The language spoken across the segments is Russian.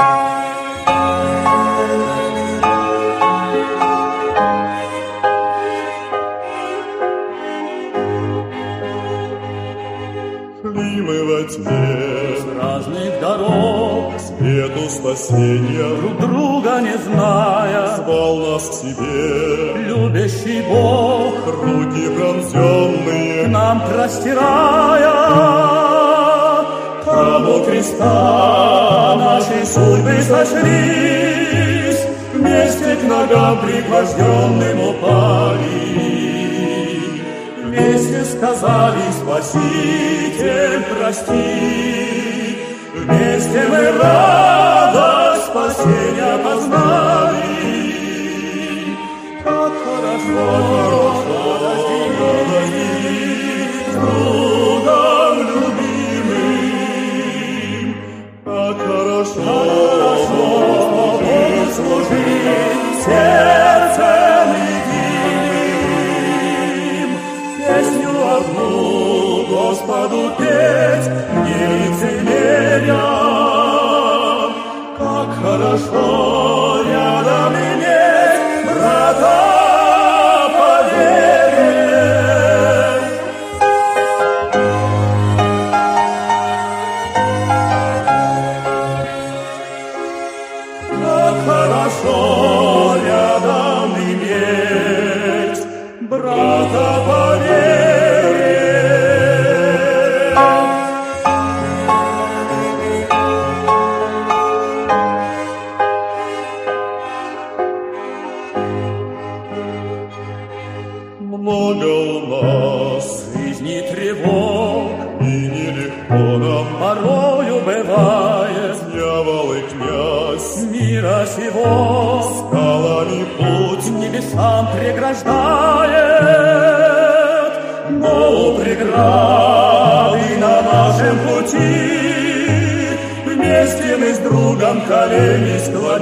Шли мы во тьме с разных дорог, к свету спасения, друг друга не зная, звал нас к себе любящий Бог, руки пронзенные к нам простирая. Там у креста наши судьбы сошлись, вместе к ногам пригвожденным упали. Вместе сказали: Спаситель, прости. Вместе мы радость спасения познали. Как хорошо разделить с другом любимым. Как хорошо Богу служить сердцем единым. Песню одну Господу петь, не лицемеря. Как хорошо рядом иметь брата по вере. Как хорошо рядом иметь брата по вере. Много у нас жизни тревог, и нелегко нам порою бывает. Дьявол и князь мира сего скалами путь небесам преграждает. Но у преграды на нашем пути вместе мы с другом колени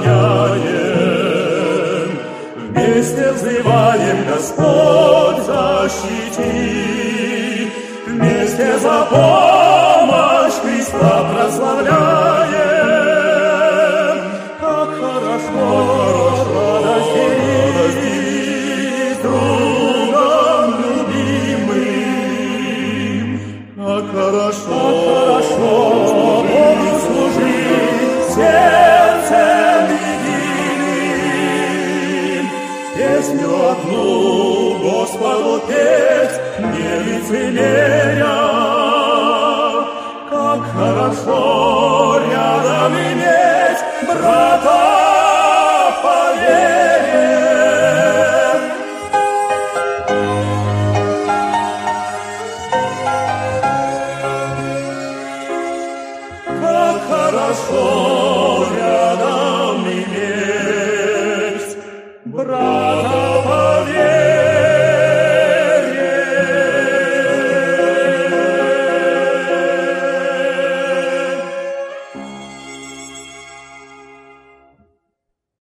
склоняем. Вместе взываем: Господь, защити. Вместе за помощь Христа прославляем. Как хорошо разделить с другом любимым. Как хорошо Богу служить сердцем единым. Песню одну Господу петь, не лицемеря.